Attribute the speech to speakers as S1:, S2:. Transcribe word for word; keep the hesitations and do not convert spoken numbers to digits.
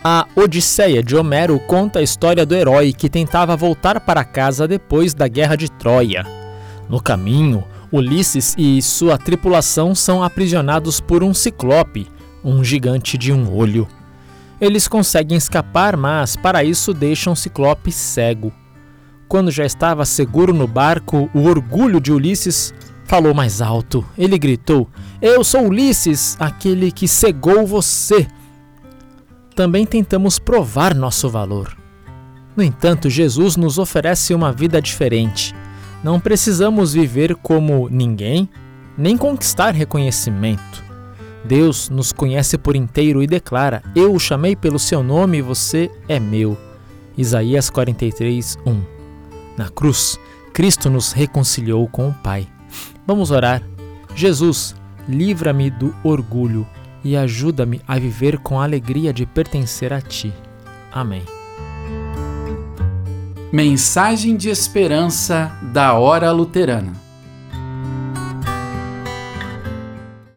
S1: A Odisseia de Homero conta a história do herói que tentava voltar para casa depois da Guerra de Troia. No caminho, Ulisses e sua tripulação são aprisionados por um ciclope, um gigante de um olho. Eles conseguem escapar, mas para isso deixam o ciclope cego. Quando já estava seguro no barco, o orgulho de Ulisses falou mais alto. Ele gritou: "Eu sou Ulisses, aquele que cegou você." Também tentamos provar nosso valor. No entanto, Jesus nos oferece uma vida diferente. Não precisamos viver como ninguém, nem conquistar reconhecimento. Deus nos conhece por inteiro e declara: "Eu o chamei pelo seu nome e você é meu." Isaías quarenta e três, um. Na cruz, Cristo nos reconciliou com o Pai. Vamos orar. Jesus, livra-me do orgulho e ajuda-me a viver com a alegria de pertencer a Ti. Amém.
S2: Mensagem de esperança da Hora Luterana.